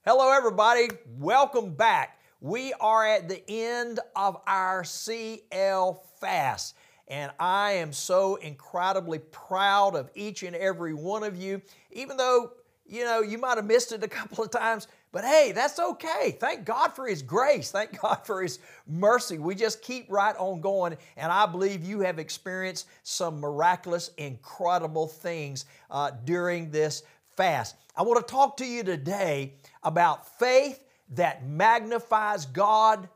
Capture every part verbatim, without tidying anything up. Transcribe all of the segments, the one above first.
Hello everybody, welcome back. We are at the end of our C L fast, and I am so incredibly proud of each and every one of you, even though, you know, you might have missed it a couple of times, but hey, that's okay. Thank God for His grace. Thank God for His mercy. We just keep right on going, and I believe you have experienced some miraculous, incredible things uh, during this fast. I want to talk to you today about faith that magnifies God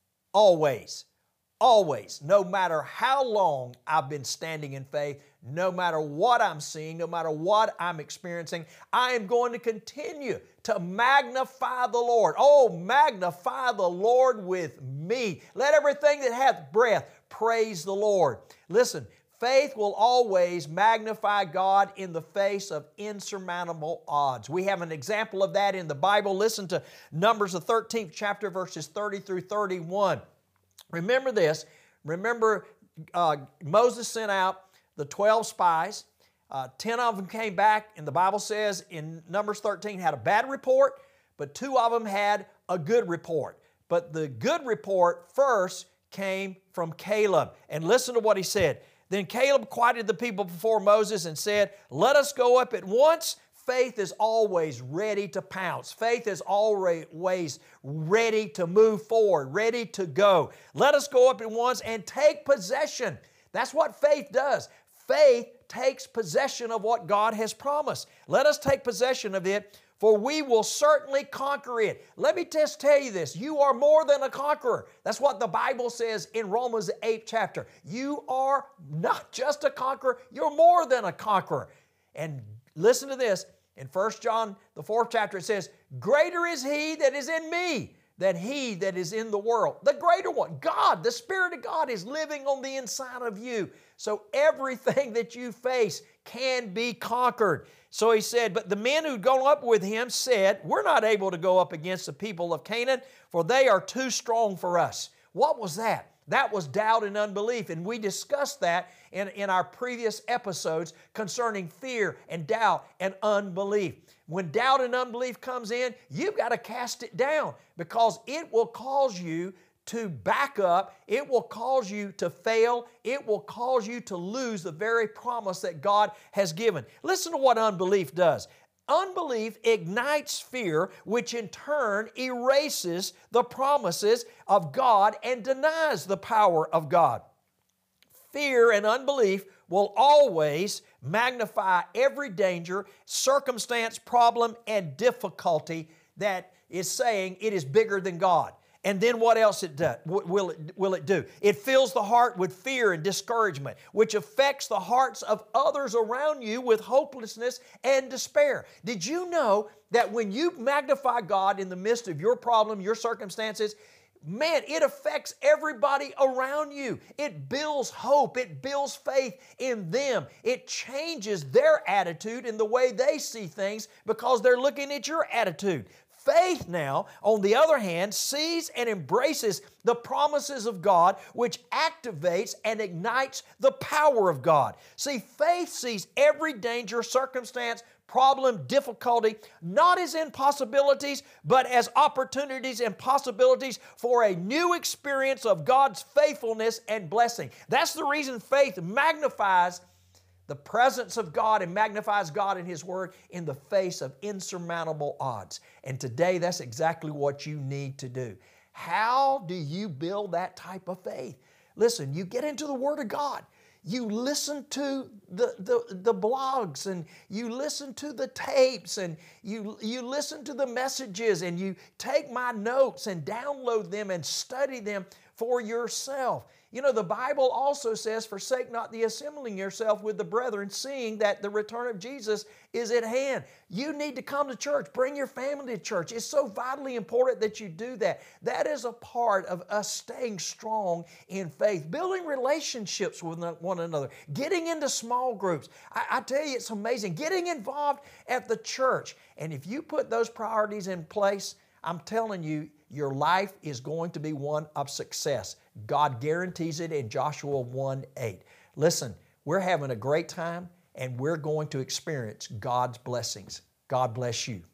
always. Always. No matter how long I've been standing in faith, no matter what I'm seeing, no matter what I'm experiencing, I am going to continue to magnify the Lord. Oh, magnify the Lord with me. Let everything that hath breath praise the Lord. Listen, faith will always magnify God in the face of insurmountable odds. We have an example of that in the Bible. Listen to Numbers, the thirteenth chapter, verses thirty through thirty-one. Remember this. Remember, uh, Moses sent out the twelve spies. Uh, ten of them came back, and the Bible says in Numbers thirteen had a bad report, but two of them had a good report. But the good report first came from Caleb. And listen to what he said. Then Caleb quieted the people before Moses and said, "Let us go up at once." Faith is always ready to pounce. Faith is always ready to move forward, ready to go. Let us go up at once and take possession. That's what faith does. Faith takes possession of what God has promised. Let us take possession of it, for we will certainly conquer it. Let me just tell you this. You are more than a conqueror. That's what the Bible says in Romans the eighth chapter. You are not just a conqueror, you're more than a conqueror. And listen to this. In First John, the fourth chapter, it says, "Greater is He that is in me than he that is in the world." The greater one, God, the Spirit of God is living on the inside of you. So everything that you face can be conquered. So he said, but the men who'd gone up with him said, "We're not able to go up against the people of Canaan, for they are too strong for us." What was that? That was doubt and unbelief, and we discussed that in, in our previous episodes concerning fear and doubt and unbelief. When doubt and unbelief comes in, you've got to cast it down because it will cause you to back up. It will cause you to fail. It will cause you to lose the very promise that God has given. Listen to what unbelief does. Unbelief ignites fear, which in turn erases the promises of God and denies the power of God. Fear and unbelief will always magnify every danger, circumstance, problem, and difficulty that is saying it is bigger than God. And then what else it does, will, it, will it do? It fills the heart with fear and discouragement, which affects the hearts of others around you with hopelessness and despair. Did you know that when you magnify God in the midst of your problem, your circumstances, man, it affects everybody around you. It builds hope. It builds faith in them. It changes their attitude and the way they see things because they're looking at your attitude. Faith now, on the other hand, sees and embraces the promises of God, which activates and ignites the power of God. See, faith sees every danger, circumstance, problem, difficulty, not as impossibilities, but as opportunities and possibilities for a new experience of God's faithfulness and blessing. That's the reason faith magnifies the presence of God and magnifies God and His Word in the face of insurmountable odds. And today, that's exactly what you need to do. How do you build that type of faith? Listen, you get into the Word of God. You listen to the, the, the blogs and you listen to the tapes and you, you listen to the messages and you take my notes and download them and study them for yourself. You know, the Bible also says, "Forsake not the assembling yourself with the brethren, seeing that the return of Jesus is at hand." You need to come to church. Bring your family to church. It's so vitally important that you do that. That is a part of us staying strong in faith, building relationships with one another, getting into small groups. I, I tell you, it's amazing. Getting involved at the church. And if you put those priorities in place, I'm telling you, your life is going to be one of success. God guarantees it in Joshua one eight. Listen, we're having a great time and we're going to experience God's blessings. God bless you.